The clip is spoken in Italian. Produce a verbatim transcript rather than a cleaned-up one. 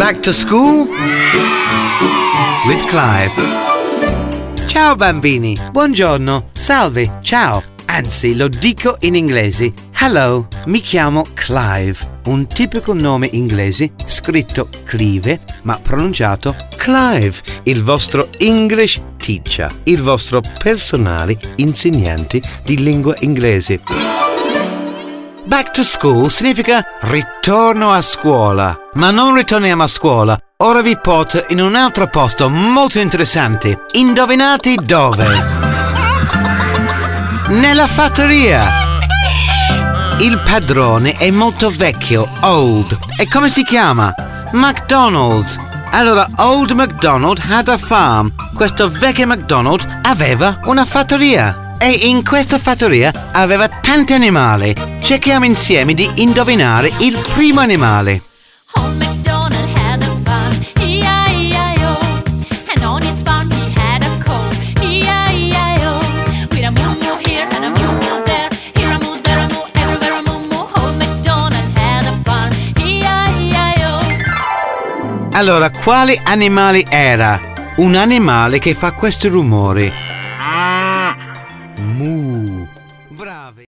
Back to school with Clive. Ciao bambini, buongiorno, salve, ciao. Anzi, lo dico in inglese. Hello, mi chiamo Clive, un tipico nome inglese scritto Clive ma pronunciato Clive, il vostro English teacher, il vostro personale insegnante di lingua inglese. Back to school significa ritorno a scuola, ma non ritorniamo a scuola. Ora vi porto in un altro posto molto interessante. Indovinate dove? Nella fattoria. Il padrone è molto vecchio, old. E come si chiama? McDonald's. Allora, Old MacDonald had a farm. Questo vecchio McDonald aveva una fattoria. E in questa fattoria aveva tanti animali. Cerchiamo insieme di indovinare il primo animale. Old MacDonald had a farm, E I E I O. And on his farm he had a cow, E I E I O. With a moo moo here and a moo moo there, here a moo, there a moo, everywhere a moo moo. Old MacDonald had a farm, E I E I O. Allora, quale animale era? Un animale che fa questo rumore. Moo. Bravi.